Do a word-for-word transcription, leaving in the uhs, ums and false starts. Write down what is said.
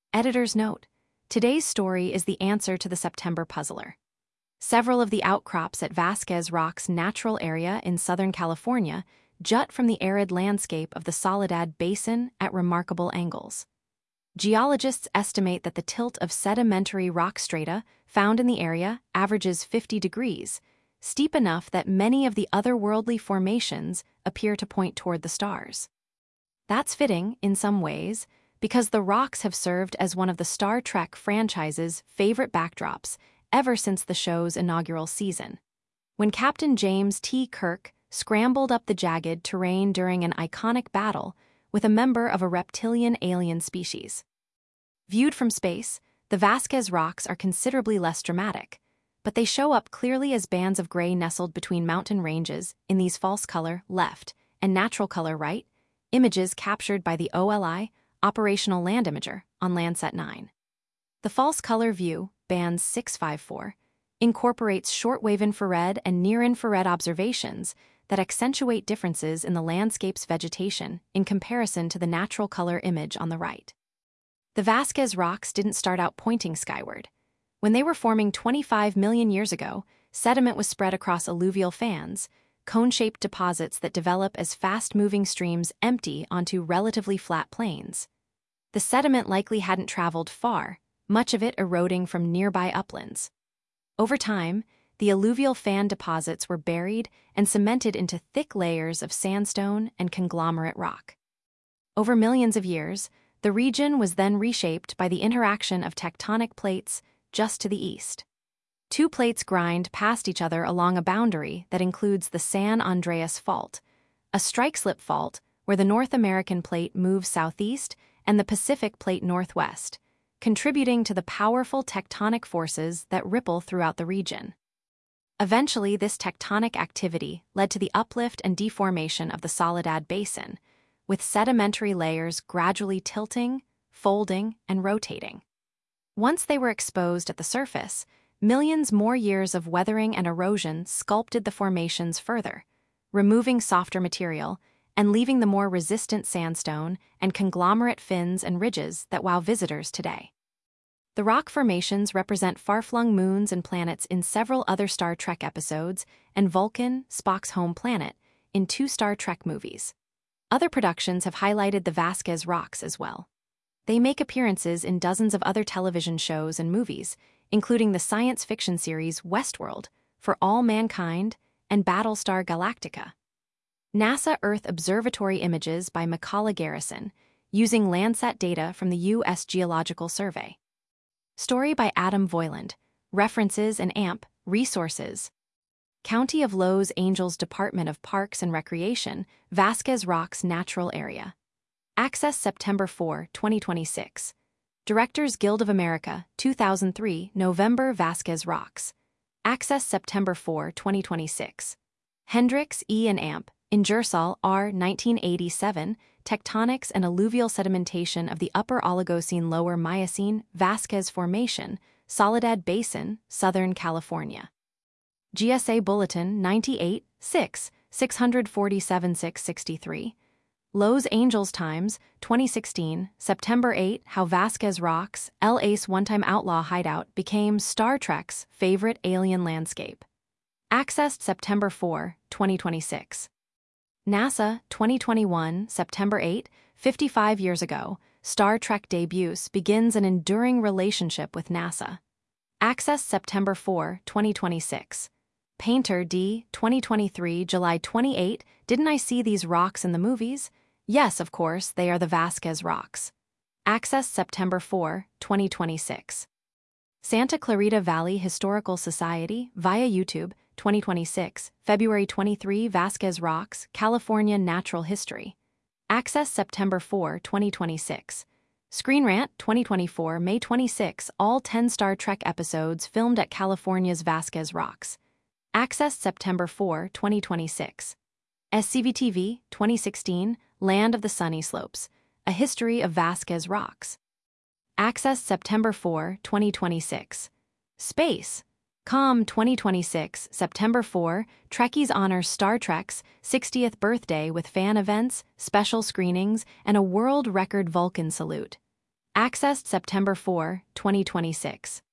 Editor's note: today's story is the answer to the September puzzler. Several of the outcrops at Vasquez Rock's natural area in Southern California jut from the arid landscape of the Soledad Basin at remarkable angles. Geologists estimate that the tilt of sedimentary rock strata found in the area averages fifty degrees, steep enough that many of the otherworldly formations appear to point toward the stars. That's fitting, in some ways, because the rocks have served as one of the Star Trek franchise's favorite backdrops ever since the show's inaugural season. When Captain James T. Kirk scrambled up the jagged terrain during an iconic battle with a member of a reptilian alien species. Viewed from space, the Vasquez Rocks are considerably less dramatic, but they show up clearly as bands of gray nestled between mountain ranges in these false color left and natural color right images captured by the O L I, Operational Land Imager, on Landsat nine. The false color view, bands six five four, incorporates shortwave infrared and near-infrared observations that accentuate differences in the landscape's vegetation in comparison to the natural color image on the right. The Vasquez Rocks didn't start out pointing skyward. When they were forming twenty-five million years ago, sediment was spread across alluvial fans, cone-shaped deposits that develop as fast-moving streams empty onto relatively flat plains. The sediment likely hadn't traveled far, much of it eroding from nearby uplands. Over time, the alluvial fan deposits were buried and cemented into thick layers of sandstone and conglomerate rock. Over millions of years, the region was then reshaped by the interaction of tectonic plates just to the east. Two plates grind past each other along a boundary that includes the San Andreas Fault, a strike-slip fault where the North American plate moves southeast and the Pacific plate northwest, contributing to the powerful tectonic forces that ripple throughout the region. Eventually, this tectonic activity led to the uplift and deformation of the Soledad Basin, with sedimentary layers gradually tilting, folding, and rotating. Once they were exposed at the surface, millions more years of weathering and erosion sculpted the formations further, removing softer material and leaving the more resistant sandstone and conglomerate fins and ridges that wow visitors today. The rock formations represent far-flung moons and planets in several other Star Trek episodes and Vulcan, Spock's home planet, in two Star Trek movies. Other productions have highlighted the Vasquez Rocks as well. They make appearances in dozens of other television shows and movies, including the science fiction series Westworld, For All Mankind, and Battlestar Galactica. NASA Earth Observatory images by Macaulay Garrison, using Landsat data from the U S Geological Survey. Story by Adam Voiland. References and A M P, resources. County of Los Angeles Department of Parks and Recreation, Vasquez Rocks Natural Area. Access September fourth, twenty twenty-six. Directors Guild of America, two thousand three, November Vasquez Rocks. Access September fourth, twenty twenty-six. Hendricks, E. and A M P, Ingersoll, R. nineteen eighty-seven, Tectonics and Alluvial Sedimentation of the Upper Oligocene Lower Miocene, Vasquez Formation, Soledad Basin, Southern California. G S A Bulletin ninety-eight, six, six forty-seven, six sixty-three. Los Angeles Times, twenty sixteen, September eighth, How Vasquez Rocks, El Ace One-Time Outlaw Hideout became Star Trek's favorite alien landscape. Accessed September fourth, twenty twenty-six. NASA, twenty twenty-one, September eighth, fifty-five years ago, Star Trek debuts begins an enduring relationship with NASA. Accessed September fourth, twenty twenty-six. Painter D, twenty twenty-three, July twenty-eighth, Didn't I see these rocks in the movies? Yes, of course, they are the Vasquez Rocks. Access September fourth, twenty twenty-six. Santa Clarita Valley Historical Society, via YouTube, twenty twenty-six, February twenty-third, Vasquez Rocks, California Natural History. Access September fourth, twenty twenty-six. Screen Rant, twenty twenty-four, May twenty-sixth, all ten Star Trek episodes filmed at California's Vasquez Rocks. Access September fourth, twenty twenty-six. S C V T V, twenty sixteen, Land of the Sunny Slopes, A History of Vasquez Rocks. Access September fourth, twenty twenty-six. Space. Com twenty twenty-six, September fourth, Trekkies honor Star Trek's sixtieth birthday with fan events, special screenings, and a world record Vulcan salute. Accessed September fourth, twenty twenty-six.